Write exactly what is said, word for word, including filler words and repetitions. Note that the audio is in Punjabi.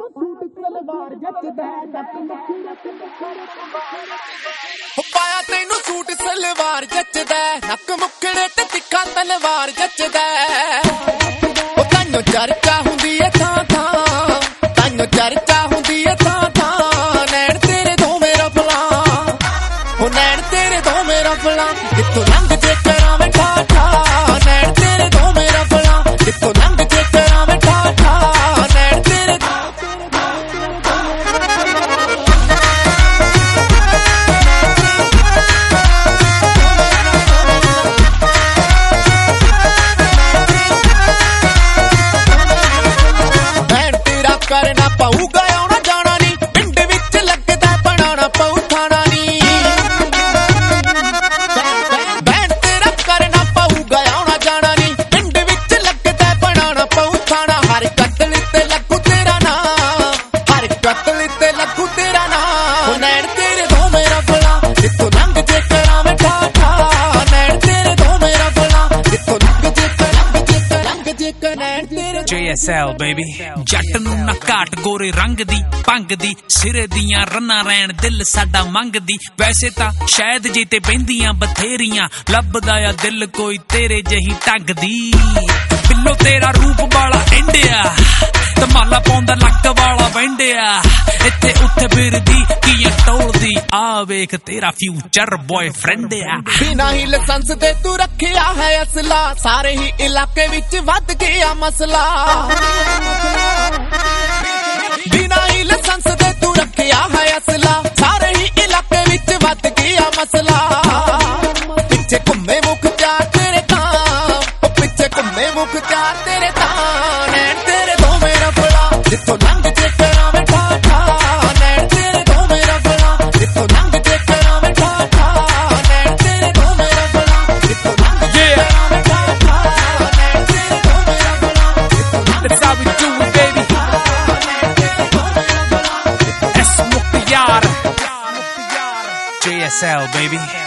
ਤੈਨੂੰ ਸੂਟ ਸਲਵਾਰ ਜੱਚਦਾ ਨੱਕ ਮੁਖੜੇ ਤੇ ਪਾਇਆ ਤੈਨੂੰ ਸੂਟ ਸਲਵਾਰ ਜੱਚਦਾ ਨੱਕ ਮੁਖੜੇ ਤੇ ਤਿੱਖਾ ਤਲਵਾਰ ਜੱਚਦਾ ਉਹ ਤੈਨੂੰ ਚਰਚਾ ਹੁੰਦੀ ਏ ਥਾਂ ਥਾਂ ਤੈਨੂੰ ਚਰਚਾ ਹੁੰਦੀ ਏ ਥਾਂ ਥਾਂ ਨੈਣ ਤੇਰੇ ਦੋਵੇਂ ਰਫਲਾਂ ਉਹ ਨੈਣ ਤੇਰੇ ਦੋਵੇਂ ਰਫਲਾਂ ਕਿੱਥੋਂ ਲੰਘ ਜੇ ਕਰਾਂ ਮੈਂ ਠਾ ਠਾ ਨੈਣ ਤੇਰੇ ਦੋਵੇਂ ਰਫਲਾਂ ਕਿੱਥੋਂ ਲੰਘ ਜੇ ਕਰਾਂ ਮੈਂ ਠਾ ਠਾ ਨੈਣ ਤੇਰੇ ਕਰਨਾ ਪਊਗਾ ਆਉਣਾ ਜਾਣਾ ਨੀ ਪਿੰਡ ਵਿੱਚ ਲੱਗਦਾ ਬਣਾਉਣਾ ਪਊ ਥਾਣਾ ਨੀ ਬੈਂਡ ਤੇਰਾ ਕਰਨਾ ਪਊਗਾ ਆਉਣਾ ਜਾਣਾ ਨੀ ਪਿੰਡ ਵਿੱਚ ਲੱਗਦਾ ਬਣਾਉਣਾ ਪਊ ਥਾਣਾ ਹਰ ਕਤਲ ਤੇ ਲੱਗੂ ਤੇਰਾ ਨਾਂ ਹਰ ਕਤਲ ਤੇ ਲੱਗੂ ਤੇਰਾ ਨਾਂ ਨੈਣ ਤੇਰੇ ਦੋਵੇਂ ਰਫਲਾਂ ਜਿੱਥੋਂ ਲੰਘ ਜੇ ਕਰਾਂ ਮੈਂ ਠਾ ਠਾ ਨੈਣ ਤੇਰੇ ਦੋਵੇਂ ਰਫਲਾਂ ਜਿੱਥੋਂ ਲੰਘ ਜੇ ਲੰਘ ਜੇ ਲੰਘ ਜੇ ਨੈਣ ਤੇਰੇ J S L baby ਜੱਟ ਨੂੰ ਨਾ ਘਾਟ ਗੋਰੇ ਰੰਗ ਦੀ ਭੰਗ ਦੀ ਸਿਰੇ ਦੀਆਂ ਰੰਨਾਂ ਰਹਿਣ ਦਿਲ ਸਾਡਾ ਮੰਗਦੀ ਵੈਸੇ ਤਾਂ ਸ਼ਾਇਦ ਜੇ ਤੇ ਬਹਿੰਦੀਆਂ ਬਥੇਰੀਆਂ ਲੱਭਦਾ ਆ ਦਿਲ ਕੋਈ ਤੇਰੇ ਜਹੀ ਢੰਗ ਦੀ ਬਿੱਲੋ ਤੇਰਾ ਰੂਪ ਵਾਲਾ ਇੰਡਿਆ ਧਮਾਲਾ ਪਾਉਂਦਾ ਲੱਕ ਵਾਲਾ ਵੈਂਡਿਆ ਇੱਥੇ ਉੱਥੇ ਫਿਰਦੀ ਕੀਆਂ ਟੋਲਦੀ ਆ ਵੇਖ ਤੇਰਾ ਫਿਊਚਰ ਬॉयਫ੍ਰੈਂਡ ਆ ਬਿਨਾਂ ਹੀ ਲਾਇਸੈਂਸ ਤੇ ਤੂੰ ਰੱਖਿਆ ਹੈ ਅਸਲਾ ਸਾਰੇ ਹੀ ਇਲਾਕੇ ਵਿੱਚ ਵੱਧ ਗਿਆ ਮਸਲਾ ਬਿਨਾਂ ਹੀ ਲਾਇਸੈਂਸ ਤੇ ਤੂੰ ਰੱਖਿਆ ਹੈ ਅਸਲਾ ਸਾਰੇ ਹੀ ਇਲਾਕੇ ਵਿੱਚ ਵੱਧ ਗਿਆ ਮਸਲਾ ਪਿੱਛੇ ਘੁੰਮੇ ਮੁਖ ਚਾਰ ਤੇਰੇ ਤਾਂ ਉਹ ਪਿੱਛੇ ਘੁੰਮੇ ਮੁਖ ਚਾਰ ਤੇਰੇ ਤਾਂ ਨੈਣ ਤੇਰੇ ਦੋਵੇਂ ਰਫਲਾਂ ਜਿੱਥੋਂ ਲੰਘ ਜੇ ਕਰਾਂ ਮੈਂ ਠਾ ਠਾ ਨੈਣ ਤੇਰੇ ਦੋਵੇਂ ਰਫਲਾਂ ਜਿੱਥੋਂ ਲੰਘ ਜੇ ਕਰਾਂ ਮੈਂ ਠਾ ਠਾ ਨੈਣ ਤੇਰੇ ਦੋਵੇਂ ਰਫਲਾਂ ਜਿੱਥੋਂ ਲੰਘ ਜੇ ਕਰਾਂ ਮੈਂ ਠਾ ਠਾ ਨੈਣ ਤੇਰੇ ਦੋਵੇਂ ਰਫਲਾਂ ਜਿੱਥੋਂ ਲੰਘ That's how we do it baby S Mukhtar J S L baby